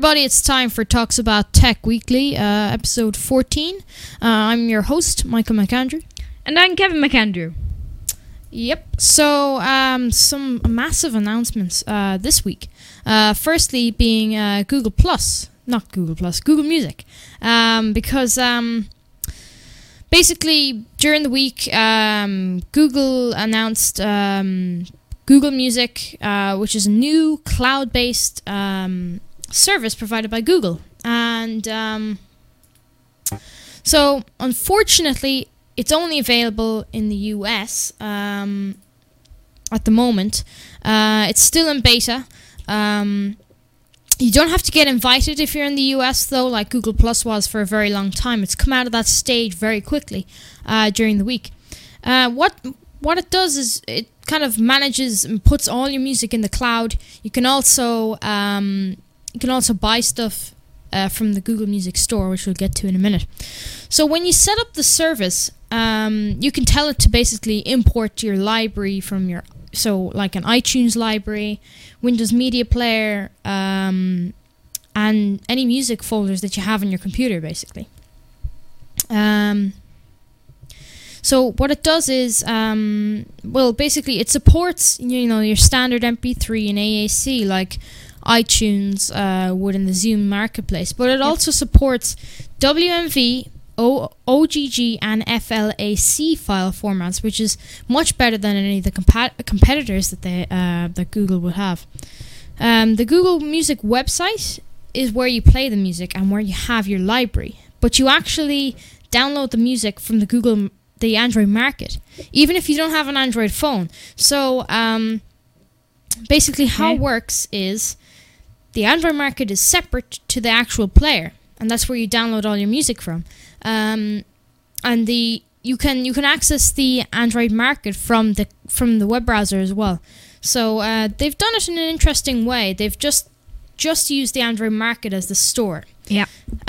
everybody, it's time for Talks About Tech Weekly, episode 14. I'm your host, Michael McAndrew. And I'm Kevin McAndrew. Yep, so some massive announcements this week. Firstly being Google Music. Because basically during the week, Google announced Google Music, which is a new cloud-based service provided by Google. And so, unfortunately, it's only available in the US at the moment. It's still in beta. You don't have to get invited if you're in the US, though, like Google Plus was for a very long time. It's come out of that stage very quickly during the week. What it does is it kind of manages and puts all your music in the cloud. You can also buy stuff from the Google Music Store, which we'll get to in a minute. So when you set up the service, you can tell it to basically import your library from like an iTunes library, Windows Media Player, and any music folders that you have on your computer, basically. So what it does is, basically it supports, your standard MP3 and AAC like iTunes would in the Zune Marketplace, but it also supports WMV, OGG, and FLAC file formats, which is much better than any of the competitors that Google would have. The Google Music website is where you play the music and where you have your library, but you actually download the music from the Android market, even if you don't have an Android phone. So basically how it works is the Android market is separate to the actual player, and that's where you download all your music from. And you can access the Android market from the web browser as well. So they've done it in an interesting way. They've just used the Android market as the store. Yeah.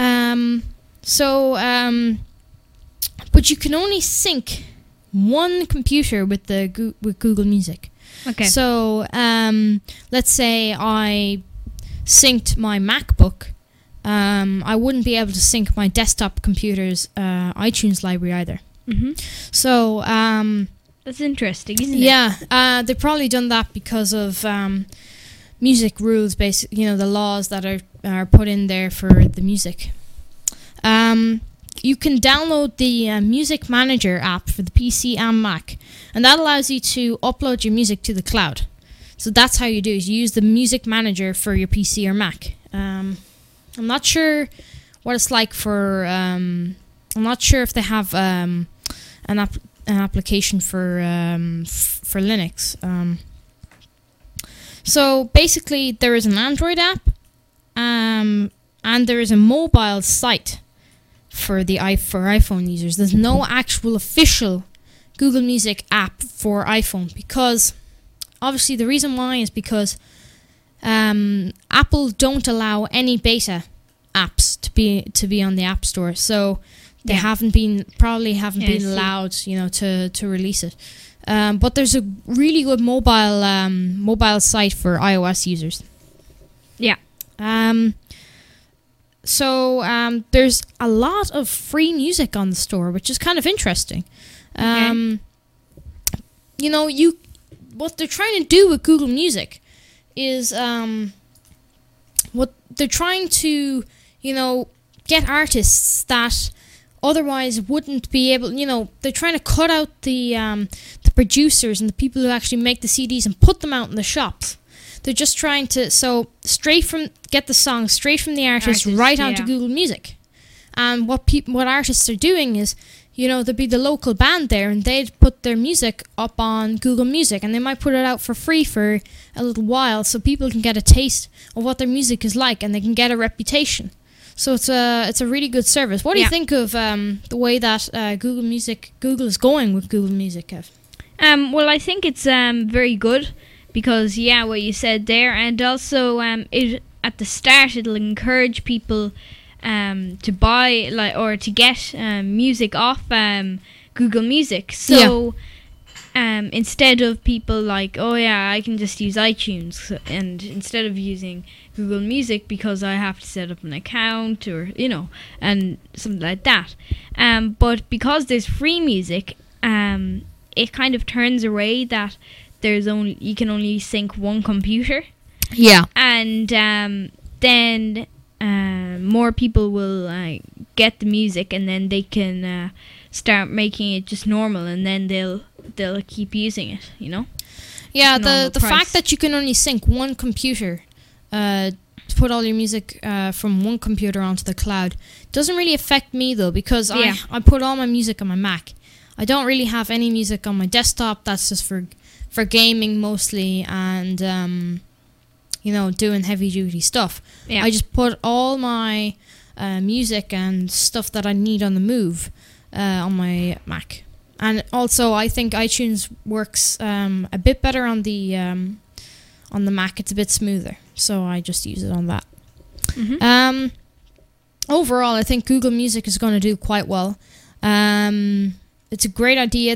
But you can only sync one computer with with Google Music. Okay. So let's say I synced my MacBook. I wouldn't be able to sync my desktop computer's iTunes library either. Mm-hmm. So that's interesting, isn't it? Yeah, they've probably done that because of music rules, basically, the laws that are put in there for the music. You can download the Music Manager app for the PC and Mac, and that allows you to upload your music to the cloud. So that's how you do it. You use the Music Manager for your PC or Mac. I'm not sure what it's like for. I'm not sure if they have an application for Linux. So basically, there is an Android app, and there is a mobile site for iPhone users. There's no actual official Google Music app for iPhone, because obviously the reason why is because Apple don't allow any beta apps to be on the App Store, so they haven't been allowed to release it. But there's a really good mobile site for iOS users. Yeah. So there's a lot of free music on the store, which is kind of interesting. Okay. What they're trying to do with Google Music is what they're trying to, get artists that otherwise wouldn't be able. They're trying to cut out the producers and the people who actually make the CDs and put them out in the shops. They're just trying to get the song straight from the artist right onto Google Music. And what artists are doing is, there'd be the local band there, and they'd put their music up on Google Music, and they might put it out for free for a little while, so people can get a taste of what their music is like, and they can get a reputation. So it's a really good service. What do you think of the way that Google is going with Google Music, Kev? Well, I think it's very good. Because, what you said there, and also it at the start it'll encourage people to buy or to get music off Google Music. So instead of people like, oh yeah, I can just use iTunes, and instead of using Google Music because I have to set up an account or and something like that. But because there's free music, it kind of turns away that you can only sync one computer. Yeah. And then more people will get the music, and then they can start making it just normal, and then they'll keep using it, Yeah, the fact that you can only sync one computer to put all your music from one computer onto the cloud doesn't really affect me, though, because I put all my music on my Mac. I don't really have any music on my desktop. That's just for gaming mostly, and doing heavy duty stuff. Yeah. I just put all my music and stuff that I need on the move on my Mac. And also, I think iTunes works a bit better on the Mac. It's a bit smoother, so I just use it on that. Mm-hmm. Overall, I think Google Music is going to do quite well. It's a great idea.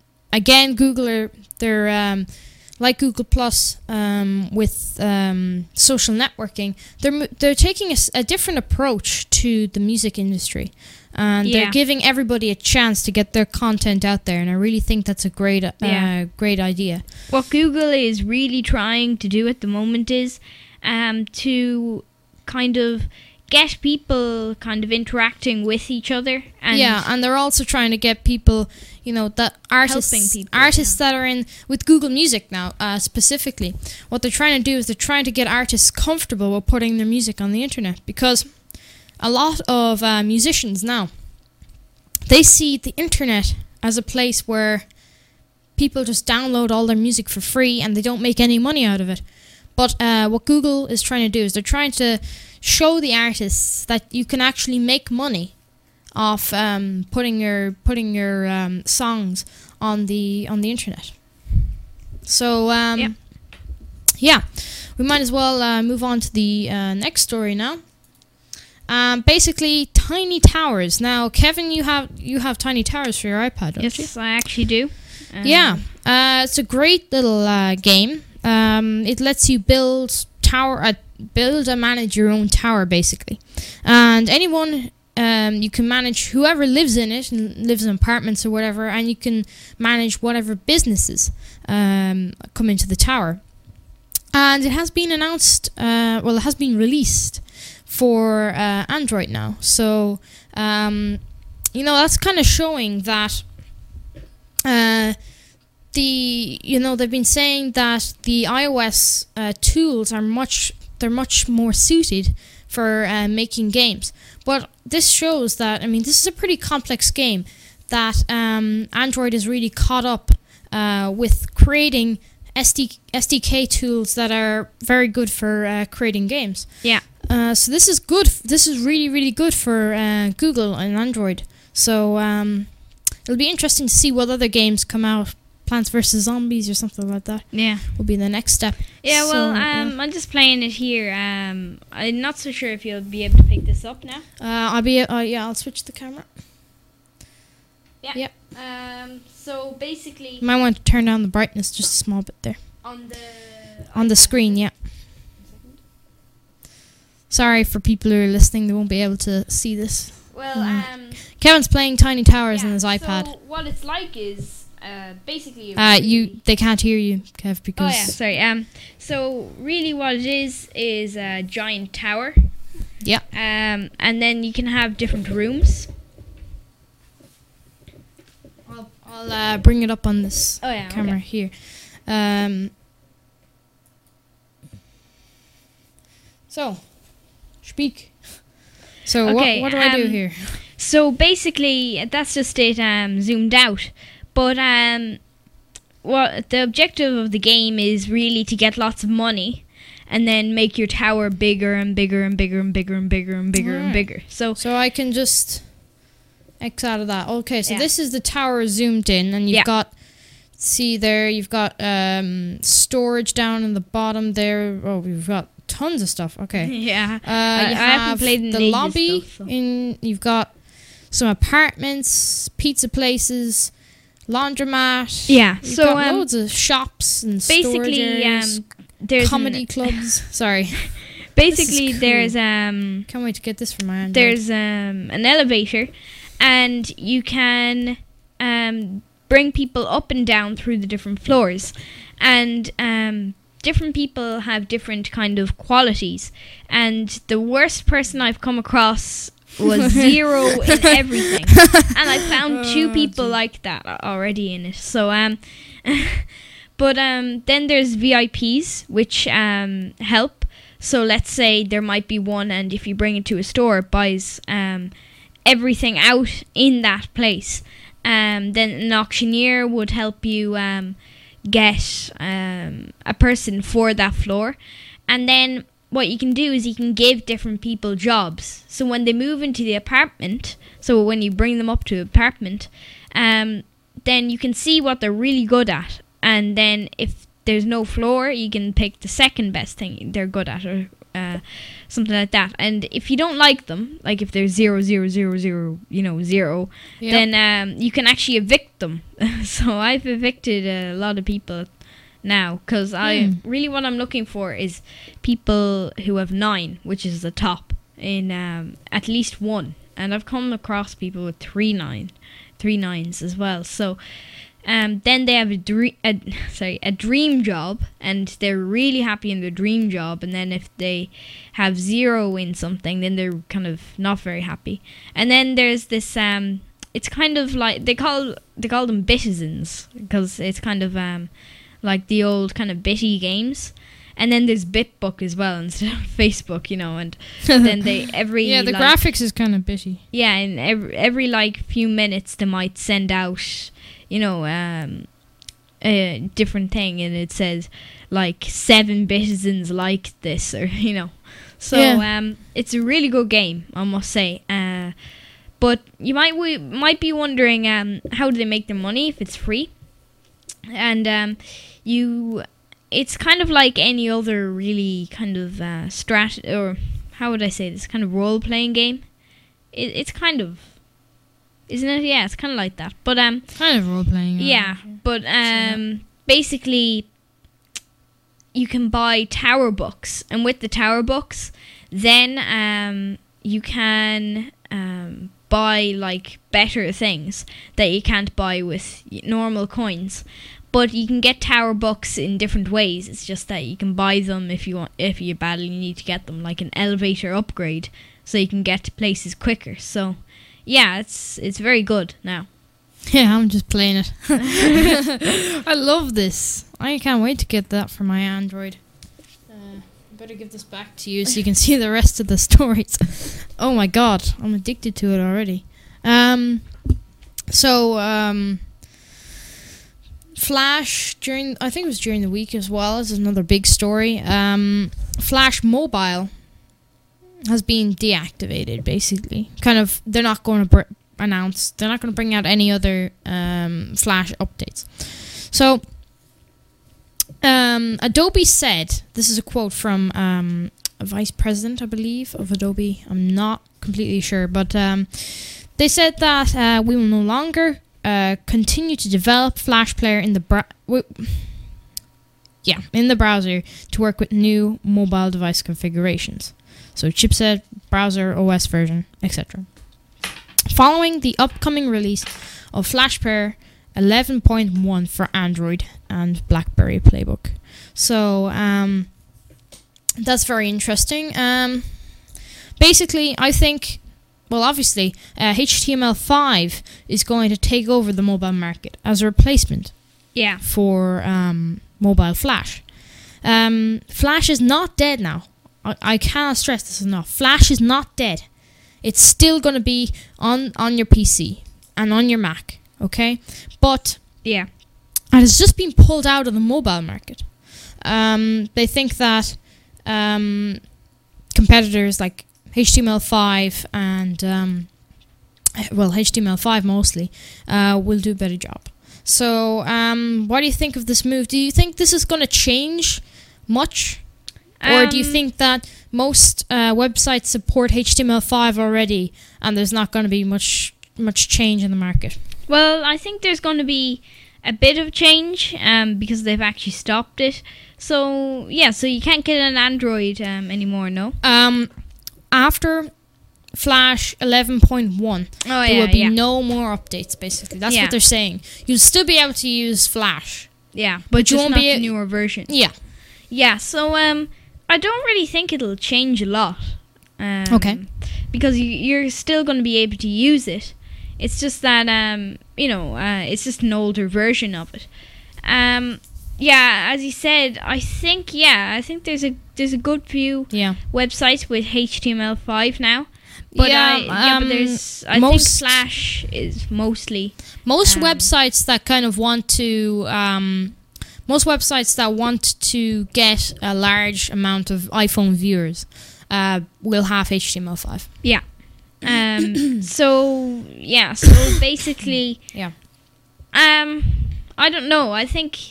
They're like Google Plus with social networking. They're taking a different approach to the music industry. And they're giving everybody a chance to get their content out there, and I really think that's a great idea. What Google is really trying to do at the moment is to kind of get people kind of interacting with each other. And they're also trying to get people, that artists that are in with Google Music now, specifically. What they're trying to do is they're trying to get artists comfortable with putting their music on the internet, because a lot of musicians now, they see the internet as a place where people just download all their music for free and they don't make any money out of it. But what Google is trying to do is they're trying to show the artists that you can actually make money off putting your songs on the internet. So we might as well move on to the next story now. Basically, tiny towers. Now, Kevin, you have tiny towers for your iPad, don't you? Yes, I actually do. It's a great little game. It lets you build and manage your own tower, basically. And anyone, you can manage whoever lives in it, and lives in apartments or whatever, and you can manage whatever businesses come into the tower. And it has been announced, it has been released for Android now. So, that's kind of showing that they've been saying that the iOS tools are much more suited for making games. But this shows that, this is a pretty complex game that Android is really caught up with creating SDK tools that are very good for creating games. Yeah. So this is good. This is really, really good for Google and Android. So it'll be interesting to see what other games come out. Plants vs. Zombies or something like that. Yeah. Will be the next step. Yeah, I'm just playing it here. I'm not so sure if you'll be able to pick this up now. I'll switch the camera. Yeah. Yep. So basically, you might want to turn down the brightness just a small bit there. On the screen, yeah. Sorry for people who are listening, they won't be able to see this. Well, Kevin's playing Tiny Towers on his iPad. So what it's like is basically they can't hear you, Kev, because so really what it is a giant tower. Yeah. And then you can have different rooms. I'll bring it up on this camera here. So, speak. So what do I do here? So basically, that's just it zoomed out. But what the objective of the game is really to get lots of money, and then make your tower bigger and bigger and bigger and bigger and bigger and bigger and bigger. So I can just X out of that. Okay, so this is the tower zoomed in, and you've got. See there, you've got storage down in the bottom there. Oh, we've got tons of stuff. Okay. Yeah. I haven't played in the lobby. You've got some apartments, pizza places, laundromat. Yeah, You've so, got loads of shops and basically, storages, there's comedy clubs. Sorry. basically cool. there's Can't wait to get this for my Android. there's an elevator, and you can bring people up and down through the different floors, and different people have different kind of qualities, and the worst person I've come across was 0 in everything, and I found 2 people like that already in it. So but then there's VIPs, which help. So let's say there might be one, and if you bring it to a store, it buys everything out in that place. Then an auctioneer would help you get a person for that floor. And then what you can do is you can give different people jobs. So when they move into the apartment, so when you bring them up to the apartment, then you can see what they're really good at. And then if there's no floor, you can pick the second best thing they're good at, or something like that. And if you don't like them, like if they're 0, 0, 0, 0, 0, then you can actually evict them. So I've evicted a lot of people now, because really what I'm looking for is people who have 9, which is the top in at least 1. And I've come across people with 3 nines as well. So then they have a dream job, and they're really happy in their dream job. And then if they have 0 in something, then they're kind of not very happy. And then there's this it's kind of like they call them bitizens, because it's kind of like the old kind of bitty games. And then there's Bitbook as well instead of Facebook, and then they the graphics is kind of bitty. Yeah, and every like few minutes they might send out a different thing, and it says like 7 bitizens like this, or so it's a really good game, I must say. But you might be wondering how do they make their money if it's free? And it's kind of like any other really kind of or how would I say this, kind of role-playing game. It's kind of, isn't it? Yeah, it's kind of like that. But kind of role-playing. Yeah, but basically you can buy tower books, and with the tower books, then you can buy like better things that you can't buy with normal coins. But you can get tower books in different ways. It's just that you can buy them if you badly need to get them, like an elevator upgrade, so you can get to places quicker. So yeah, it's very good now. Yeah, I'm just playing it. I love this. I can't wait to get that for my Android. Better give this back to you so you can see the rest of the stories. Oh my god, I'm addicted to it already. Flash, I think it was during the week as well, is another big story. Flash Mobile has been deactivated, basically. Kind of, they're not going to they're not going to bring out any other Flash updates. So Adobe said, this is a quote from a vice president, I believe, of Adobe. I'm not completely sure, but they said that we will no longer continue to develop Flash Player in the browser to work with new mobile device configurations. So chipset, browser, OS version, etc. Following the upcoming release of Flash Player 11.1 for Android and BlackBerry Playbook. So that's very interesting. Basically, I think, well, obviously, HTML5 is going to take over the mobile market as a replacement for mobile Flash. Flash is not dead now. I cannot stress this enough. Flash is not dead. It's still going to be on your PC and on your Mac, okay? But it has just been pulled out of the mobile market. They think that competitors like HTML5 and HTML5 mostly will do a better job. So what do you think of this move? Do you think this is going to change much? Or do you think that most websites support HTML5 already and there's not going to be much change in the market? Well, I think there's going to be a bit of change because they've actually stopped it. So yeah, so you can't get an Android anymore, no? After Flash 11.1, there will be no more updates. Basically, that's what they're saying. You'll still be able to use Flash. Yeah, but you just won't not be the newer version. Yeah. Yeah. So I don't really think it'll change a lot. Okay. Because you're still going to be able to use it. It's just that it's just an older version of it. Yeah, as you said, I think there's a good few websites with HTML5 now. But I think Flash is mostly most websites that kind of want to most websites that want to get a large amount of iPhone viewers will have HTML5. Yeah. So basically, I don't know. I think,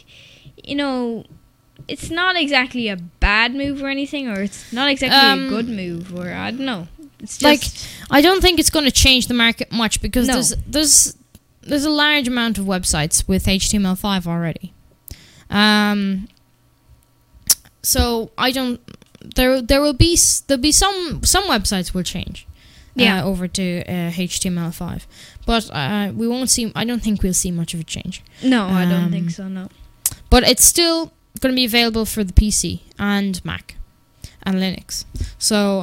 it's not exactly a bad move or anything, or it's not exactly a good move, or I don't know. It's just I don't think it's going to change the market much because there's a large amount of websites with HTML5 already. So I don't. There'll be some websites will change. Over to HTML5, but we won't see. I don't think we'll see much of a change. No, I don't think so. No, but it's still going to be available for the PC and Mac and Linux. So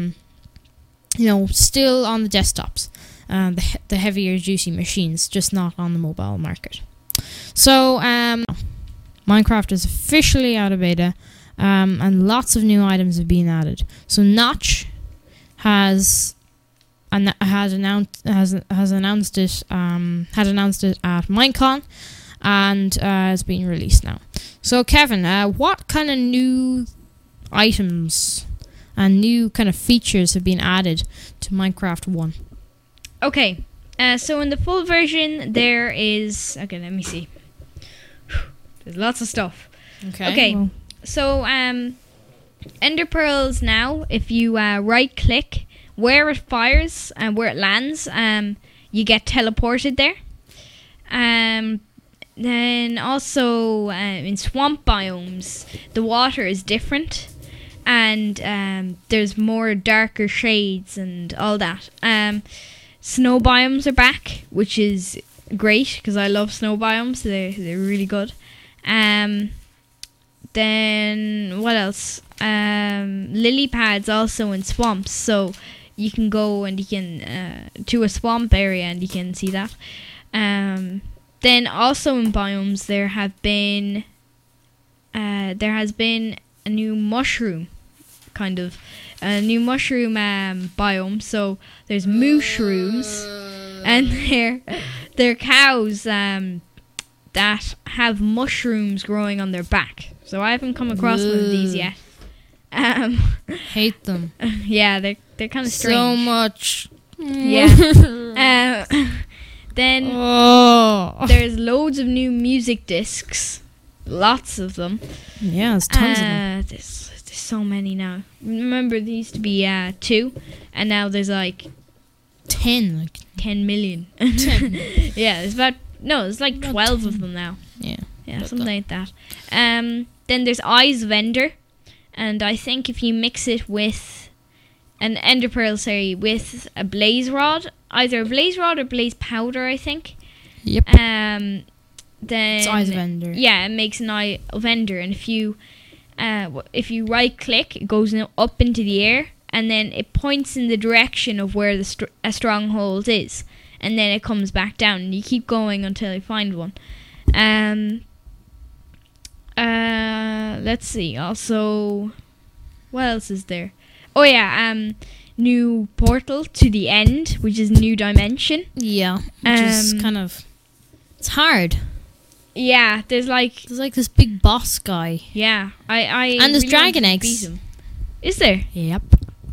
still on the desktops, the heavier, juicy machines, just not on the mobile market. So Minecraft is officially out of beta, and lots of new items have been added. So Notch has announced it at Minecon, and has been released now. So Kevin, what kind of new items and new kind of features have been added to Minecraft 1? Okay, so in the full version there is, let me see, there's lots of stuff. Okay, well. So Ender Pearls now, if you right click where it fires and where it lands, you get teleported there. Then also in swamp biomes, the water is different, and there's more darker shades and all that. Snow biomes are back, which is great because I love snow biomes. They're really good. Then what else? Lily pads also in swamps, so you can go and you can to a swamp area and you can see that. Then also in biomes there has been a new mushroom biome. So there's mushrooms, and they're cows that have mushrooms growing on their back. So I haven't come across one of these yet. Hate them. Yeah, they're kind of strange. So much. Yeah. Then there's loads of new music discs. Lots of them. Yeah, there's tons of them. There's so many now. Remember, there used to be 2, and now there's like 10. 10 million. 10. Yeah, there's like 12 of them now. Yeah, something like that. Then there's Eyes of Ender, and I think if you mix it with an Ender Pearl, with a Blaze Rod, either a Blaze Rod or Blaze Powder, I think. Yep. Then it's Eyes of Ender. Yeah, it makes an Eye of Ender, and if you right click, it goes up into the air, and then it points in the direction of where a stronghold is, and then it comes back down, and you keep going until you find one. Let's see. Also, what else is there? Oh yeah, new portal to the end, which is new dimension. Yeah, which is kind of, it's hard. Yeah, there's like this big boss guy. Yeah, I and there's really dragon eggs. Is there? Yep.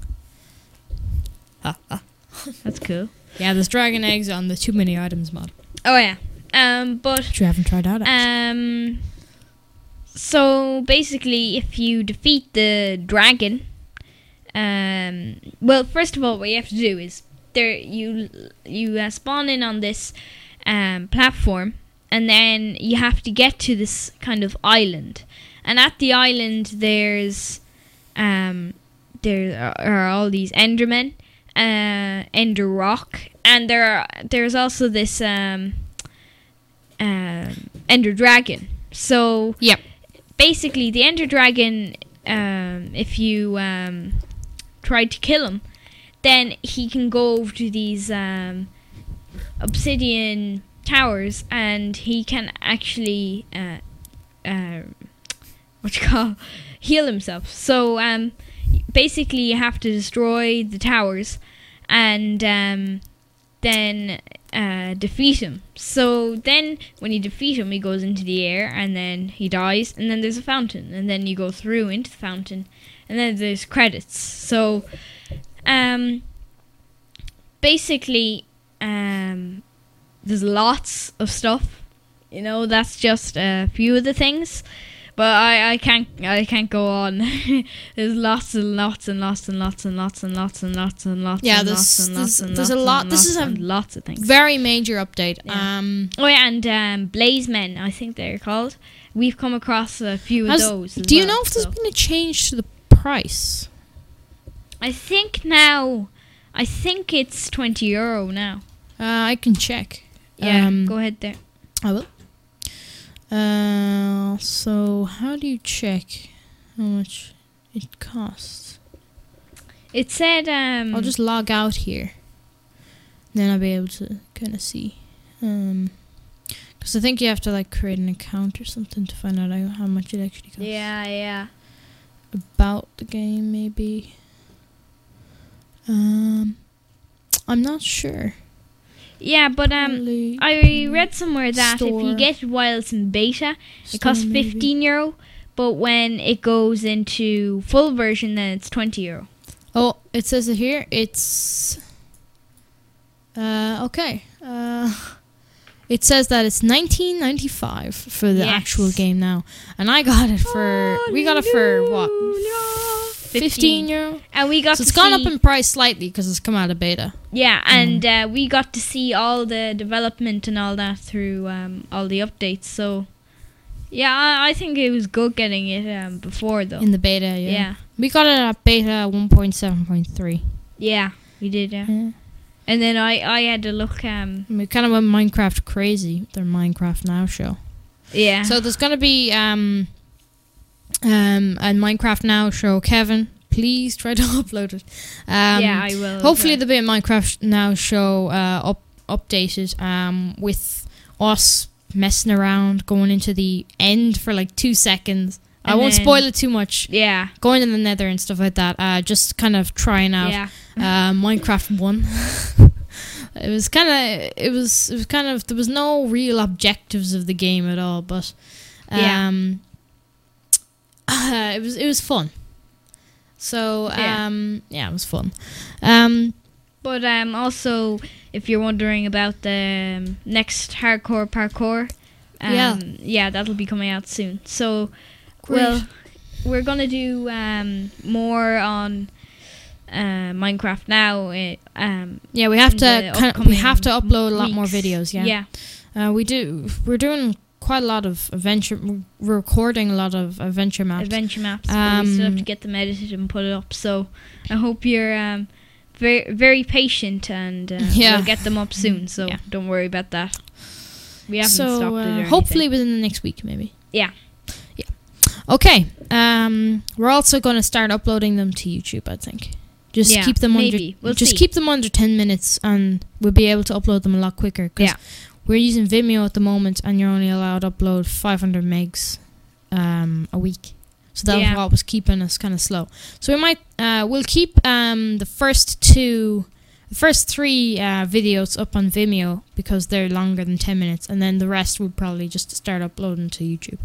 That's cool. Yeah, there's dragon eggs on the Too Many Items mod. Oh yeah. But you haven't tried out. So basically, if you defeat the dragon, well, first of all, what you have to do is you spawn in on this platform, and then you have to get to this kind of island. And at the island, there are all these Endermen, Ender Rock, and there's also this Ender Dragon. So Yep. basically, the Ender Dragon, if you try to kill him, then he can go over to these obsidian towers, and he can actually heal himself. So basically, you have to destroy the towers, and then defeat him. So then when you defeat him, he goes into the air, and then he dies, and then there's a fountain, and then you go through into the fountain, and then there's credits. So basically, there's lots of stuff. That's just a few of the things. But I can't go on. There's lots and lots and lots and lots and lots and lots and lots and lots. Yeah, and there's a lot. This is a lots of things. Very major update. Yeah. And Blaze Men, I think they're called. We've come across a few of those. Do you know if there's been a change to the price? I think it's €20 now. I can check. Yeah, go ahead there. I will. So how do you check how much it costs? It said I'll just log out here. Then I'll be able to kind of see. Because I think you have to create an account or something to find out how much it actually costs. Yeah. About the game, maybe. I'm not sure. Yeah, but I read somewhere that if you get it while it's in beta, it costs €15. But when it goes into full version, then it's €20. Oh, it says it here. It's okay. It says that it's $19.95 for the actual game now, and I got it for. We got it for what? €15, and we got. So it's gone up in price slightly because it's come out of beta. Yeah, and we got to see all the development and all that through all the updates. So, yeah, I think it was good getting it before though. In the beta, yeah. We got it at beta 1.7.3. Yeah, we did. Yeah. And then I had to look. We kind of went Minecraft crazy. Their Minecraft Now show. Yeah. So there's gonna be a Minecraft Now show. Kevin, please try to upload it. Yeah, I will. Hopefully there'll be a Minecraft Now show updated with us messing around, going into the end for 2 seconds. I won't spoil it too much. Yeah. Going to the Nether and stuff like that. Just kind of trying out Minecraft 1. It was kind of there was no real objectives of the game at all, but it was fun. So it was fun. But also, if you're wondering about the next hardcore parkour, that'll be coming out soon. So, we're gonna do more on Minecraft Now. We have to upload a lot more videos. Yeah. We're doing quite a lot of adventure. We're recording a lot of adventure maps. But we still have to get them edited and put it up. So I hope you're very, very patient, and we'll get them up soon. So don't worry about that. We haven't stopped it or anything. Hopefully within the next week, maybe. Yeah. Okay. We're also going to start uploading them to YouTube, I think. Just keep them keep them under 10 minutes, and we'll be able to upload them a lot quicker. Cause we're using Vimeo at the moment, and you're only allowed to upload 500 megs a week. So that was what was keeping us kind of slow. So we'll keep the first 3 videos up on Vimeo because they're longer than 10 minutes, and then the rest we'll probably just start uploading to YouTube.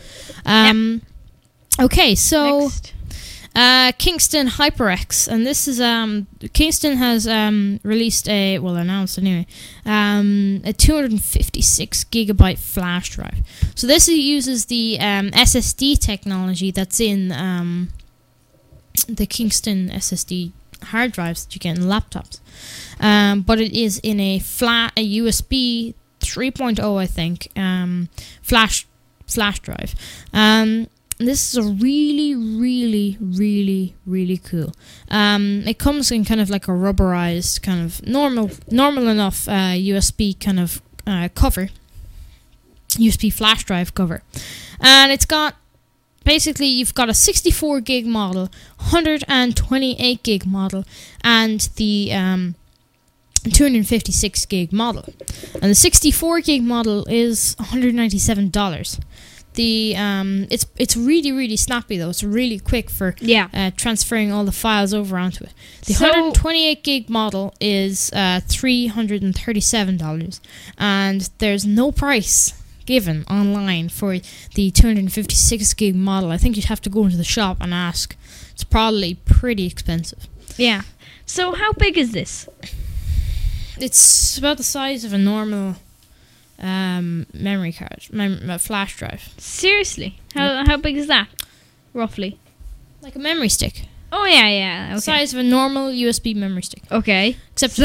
Okay, so Next. Kingston HyperX, and this is Kingston has released announced anyway, a 256 gigabyte flash drive. So this uses the SSD technology that's in the Kingston SSD hard drives that you get in laptops, but it is in a USB 3.0, I think, flash drive. This is a really, really, really, really cool. It comes in kind of like a rubberized, kind of normal enough USB kind of cover, USB flash drive cover, and it's got, basically you've got a 64 gig model, 128 gig model, and the 256 gig model, and the 64 gig model is $197. It's really, really snappy though. It's really quick for transferring all the files over onto it. The 128 gig model is $337, and there's no price given online for the 256 gig model. I think you'd have to go into the shop and ask. It's probably pretty expensive. Yeah. So how big is this? It's about the size of a normal memory card, flash drive. Seriously? How big is that, roughly? Like a memory stick. Oh yeah. Okay. Size of a normal USB memory stick. Okay. Except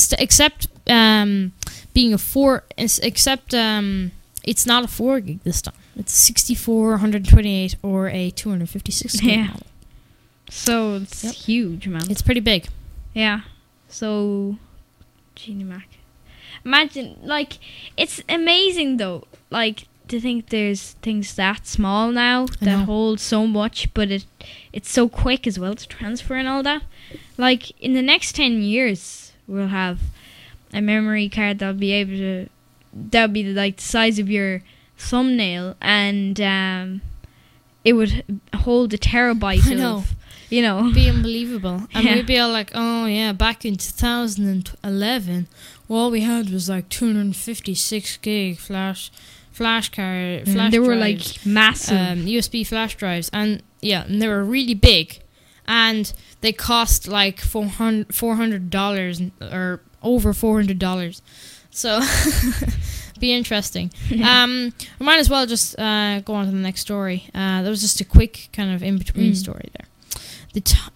it's not a 4 gig this time. It's 64, 128, or a 256 gig model. So it's huge, man. It's pretty big. Yeah. So, Genie Mac. Imagine, like, it's amazing though, like, to think there's things that small now that hold so much, but it's so quick as well to transfer and all that. Like, in the next 10 years, we'll have a memory card that'll be like the size of your thumbnail, and it would hold a terabyte of, It'd be unbelievable. And we'd be all like, oh yeah, back in 2011, all we had was like 256 gig flash card. Flash they were drives, like massive USB flash drives, and they were really big, and they cost like $400 or over $400. So be interesting. We might as well just go on to the next story. That was just a quick kind of in between story there. The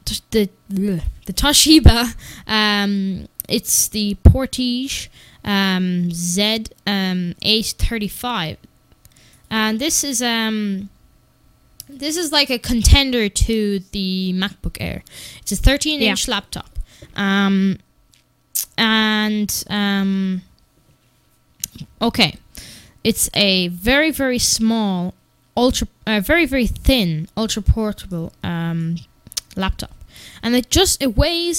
Toshiba, it's the Portage Z835, and this is like a contender to the MacBook Air. It's a 13-inch laptop, okay, it's a very, very small, very, very thin, ultra portable laptop, and it weighs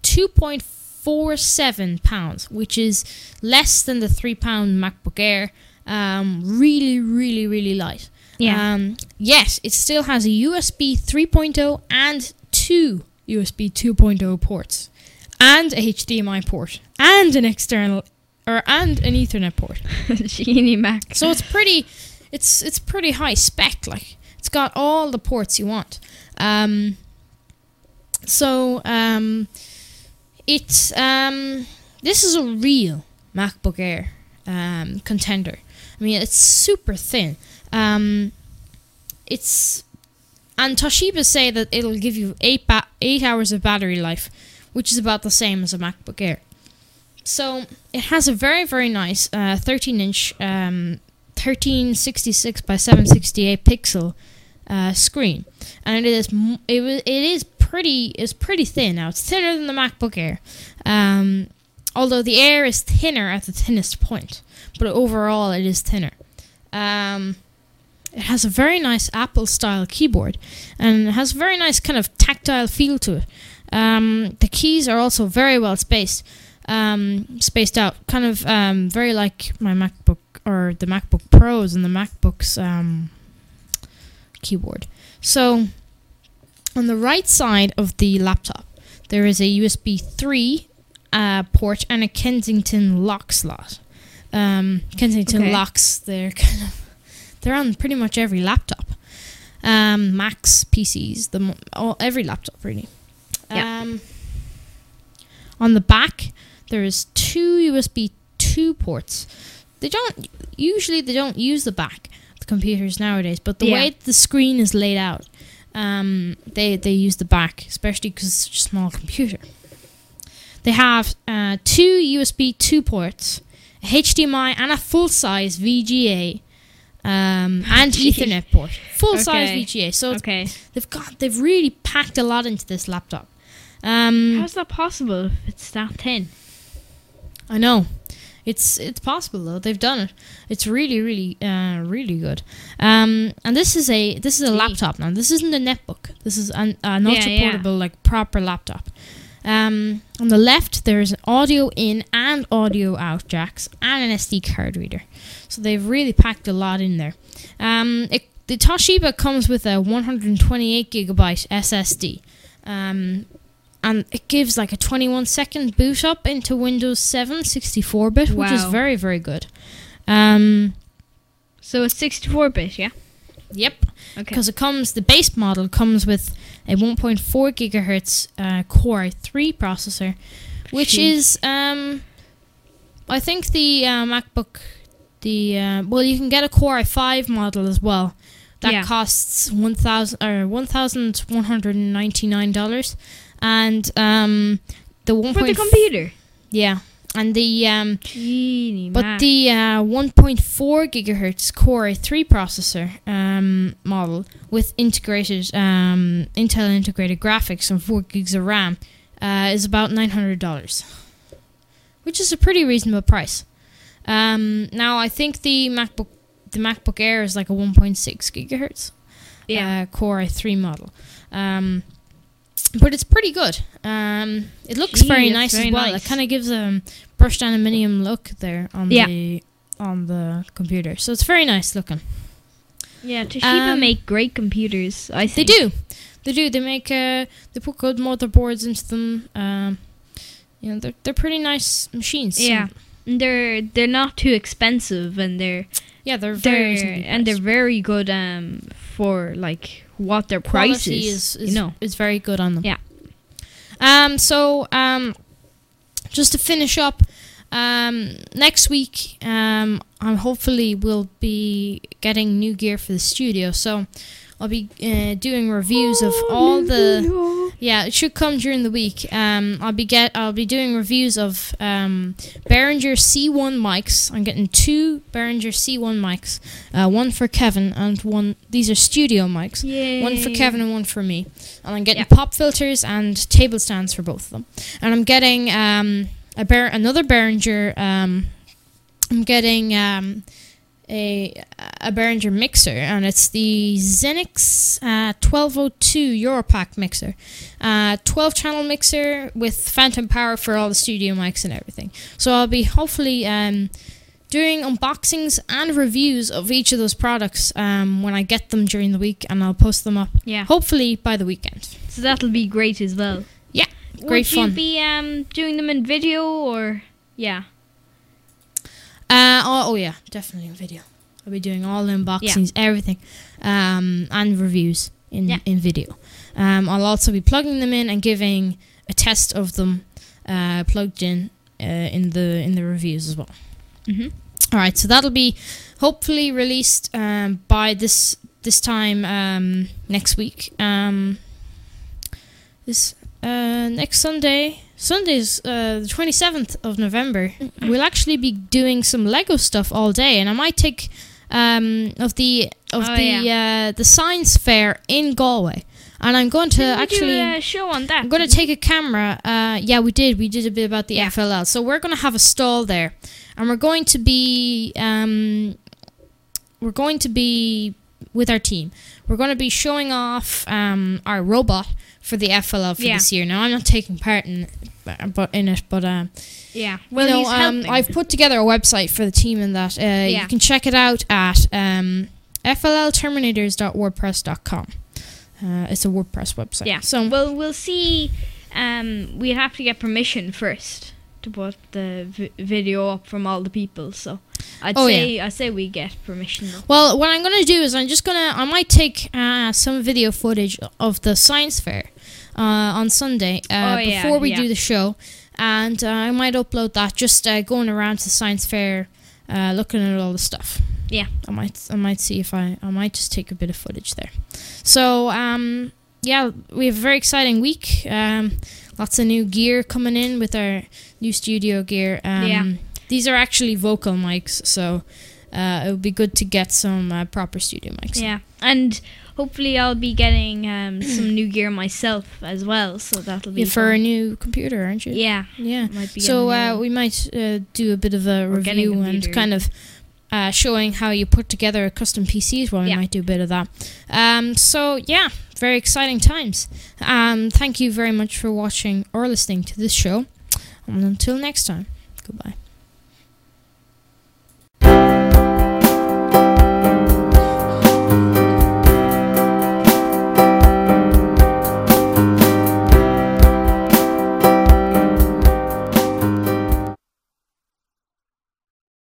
2.47 pounds, which is less than the 3-pound MacBook Air. Really, really, really light. Yes, it still has a USB 3.0 and 2 USB 2.0 ports, and a HDMI port, and an external and an Ethernet port. Genie Mac. So it's pretty high spec. Like, it's got all the ports you want. This is a real MacBook Air contender. I mean, it's super thin. And Toshiba say that it'll give you 8 hours of battery life, which is about the same as a MacBook Air. So it has a very, very nice 13-inch 1366 by 768 pixel screen, and it is pretty thin. Now, it's thinner than the MacBook Air, although the Air is thinner at the thinnest point, but overall it is thinner. It has a very nice Apple-style keyboard, and it has a very nice kind of tactile feel to it. The keys are also very well spaced out, kind of very like my MacBook, or the MacBook Pros and the MacBook's keyboard. So on the right side of the laptop, there is a USB 3 port and a Kensington lock slot. Kensington locks, they're on pretty much every laptop. Macs, PCs, every laptop really. On the back, there is 2 USB 2 ports. They don't use the back of the computers nowadays, but the way the screen is laid out, they use the back, especially because it's such a small computer. They have 2 USB 2 ports, HDMI, and a full-size VGA. And Ethernet port, full-size VGA. So they've really packed a lot into this laptop. How's that possible if it's that thin? I know, it's possible though. They've done it. It's really, really, really good. And this is a laptop now. This isn't a netbook. This is an ultra portable, like proper laptop. On the left, there's audio in and audio out jacks and an SD card reader. So they've really packed a lot in there. The Toshiba comes with a 128 gigabyte SSD. And it gives like a 21-second boot up into Windows 7 64-bit, which is very, very good. So it's 64-bit, yeah? Yep. Okay. Because the base model comes with a 1.4 gigahertz Core i3 processor, which is, I think the MacBook, you can get a Core i5 model as well. That costs $1,199, and the 1. For the computer. Yeah. And the 1.4 gigahertz Core i3 processor model with integrated Intel integrated graphics and 4 gigs of RAM is about $900, which is a pretty reasonable price. Now I think the MacBook Air is like a 1.6 gigahertz Core i3 model. But it's pretty good. It looks very nice as well. Nice. It kind of gives a brushed aluminium look there on the computer. So it's very nice looking. Yeah, Toshiba make great computers, I think. They do. They make they put good motherboards into them. They're pretty nice machines. Yeah. And they're not too expensive, and they're very good for like what their price is very good on them. Yeah. So just to finish up, next week hopefully we'll be getting new gear for the studio. So I'll be doing reviews of all the. Yeah, it should come during the week. I'll be doing reviews of Behringer C1 mics. I'm getting 2 Behringer C1 mics, one for Kevin and one. These are studio mics. Yay. One for Kevin and one for me. And I'm getting pop filters and table stands for both of them. And I'm getting another Behringer. I'm getting a Behringer mixer, and it's the Xenix 1202 Europack mixer, 12-channel mixer with phantom power for all the studio mics and everything. So I'll be hopefully doing unboxings and reviews of each of those products when I get them during the week, and I'll post them up hopefully by the weekend. So that'll be great as well. Yeah, great fun. Would you be doing them in video or yeah, definitely in video. I'll be doing all the unboxings, everything, and reviews in video. I'll also be plugging them in and giving a test of them plugged in the reviews as well. Mm-hmm. All right, so that'll be hopefully released by this time next week. This next Sunday's the 27th of November. We'll actually be doing some Lego stuff all day, and I might take the science fair in Galway, and I'm going to do a show on that. I'm going to take a camera. We did a bit about the FLL, so we're going to have a stall there, and we're going to be with our team. We're going to be showing off our robot for the FLL for this year. Now I'm not taking part in it, but I've put together a website for the team in that. You can check it out at flterminators.wordpress.com. It's a WordPress website. Yeah. So we'll see. We have to get permission first to put the video up from all the people. So I'd say we get permission. Well, what I'm going to do is I might take some video footage of the science fair on Sunday before we do the show, and I might upload that, just going around to the science fair looking at all the stuff. Yeah, I might see if I might just take a bit of footage there. So we have a very exciting week. Lots of new gear coming in with our new studio gear. These are actually vocal mics, so it would be good to get some proper studio mics. Yeah, and hopefully I'll be getting some new gear myself as well, so that'll be for fun. a new computer, aren't you? Yeah. Yeah. Might be So getting a new- we might do a bit of a Or getting a review and computer. kind of showing how you put together a custom PC as well. We Yeah. might do a bit of that. So yeah, very exciting times. Thank you very much for watching or listening to this show. And until next time, goodbye.